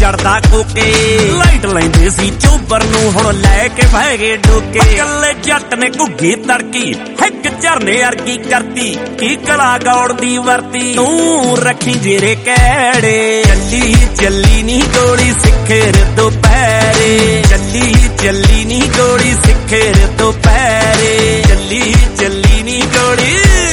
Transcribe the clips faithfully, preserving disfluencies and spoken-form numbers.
ਚੜਦਾ ਕੋਕੇ ਲਾਈਟ ਲੈਂਦੇ ਸੀ ਚੋਬਰ ਨੂੰ ਹੁਣ ਲੈ ਕੇ ਬਹਿ ਗਏ ਡੋਕੇ ਕੱਲੇ ਜੱਟ ਨੇ ਘੁੱਗੀ ਤੜਕੀ ਇੱਕ ਝਰਨੇ ਅਰਗੀ ਕਰਤੀ ਕੀ ਕਲਾ ਗੌੜ ਦੀ ਵਰਤੀ ਤੂੰ ਰੱਖੀ ਜੇਰੇ ਕਹਿੜੇ ਚੱਲੀ ਚੱਲੀ ਨੀ ਗੋਲੀ ਸਿੱਖਰ ਦੁਪਹਿਰੇ ਚੱਲੀ ਚੱਲੀ ਨੀ ਗੋਲੀ ਸਿੱਖਰ ਦੁਪਹਿਰੇ ਚੱਲੀ ਚੱਲੀ ਨੀ ਗੋਲੀ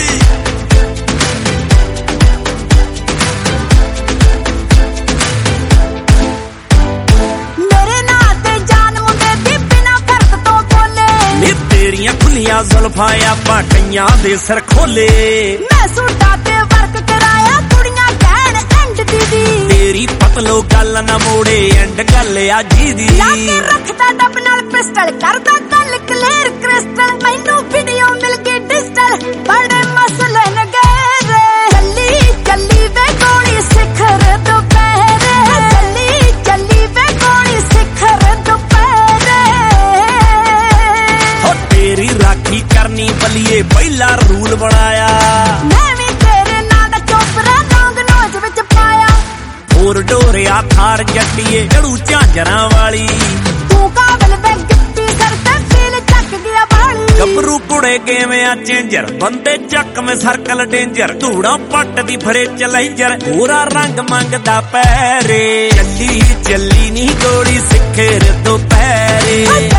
ਖੁੱਲੀਆਂ ਜ਼ੁਲਫਾਂ ਆਪਾਂ ਕਈਆਂ ਦੇ ਸਿਰ ਖੋਲੇ ਮੈਂ ਸੂਟਾਂ ਤੇ ਵਰਕ ਕਰਾਇਆ ਕੁੜੀਆਂ ਕਹਿਣ ਐਂਡ ਦੀਦੀ ਤੇਰੀ ਪਤਲੋ ਗੱਲ ਨਾ ਮੋੜੇ ਐਂਡ ਗੱਲ ਆ ਜੀ ਦੀ ਲਾ ਕੇ ਰੱਖਦਾ ਡੱਬ ਨਾਲ ਪਿਸਟਲ ਕਰਦਾ ਗੱਲ ਕਲੀਅਰ ਕ੍ਰਿਸਟਲ ਮੈਨੂੰ ਵੀਡੀਓ ਮਿਲ ਗਈ ਡਿਜੀਟਲ ਬੜੇ ਮਸਲੇ ਨੇ ਗਏ ਚੱਲੀ ਚੱਲੀ ਵੇ ਗੋਲੀ ਸਿਖਰ ਦੁਪਹਿਰੇ ਚੱਲੀ ਚੱਲੀ ਵੇ ਗੋਲੀ ਸਿਖਰ ਦੁਪਹਿਰੇ ਹੋ ਤੇਰੀ ਰਾਖੀ ਕਰਨੀ ਬਲੀਏ ਪਹਿਲਾ ਰੂਲ ਬਣਾਇਆ ਮੈਂ ਵੀ ਤੇਰੇ ਨਾਂ ਦਾ ਚੋਪਰਾ ਲੌਂਗ ਨੋਜ ਵਿੱਚ ਪਾਇਆ ਹੋਰ ਡੋਰਿਆ ਥਾਰ ਜੱਟੀਏ ਜੜੂ ਝਾਂਜਰਾਂ ਵਾਲੀ ਤੂੰ ਕਾਬਲ ਵੇ ਗਿੱਟੀ ਸਰ ਤੇ ਫੀਲ ਚੱਕ ਗਿਆ ਬਾਲੀ ਗੱਭਰੂ ਕੁੜੇ ਕਿਵੇਂ ਆ ਚੇਂਜਰ ਬੰਦੇ ਚੱਕ ਮੈਂ ਸਰਕਲ ਡੇਂਜਰ ਧੂੜਾ ਪੱਟ ਦੀ ਫਰੇ ਚਲੈਂਜਰ ਪੂਰਾ ਰੰਗ ਮੰਗਦਾ ਪੈਰੇ ਚੱਲੀ ਚੱਲੀ ਨੀ ਗੋਲੀ ਸਿੱਖਰ ਦੁਪਹਿਰੇ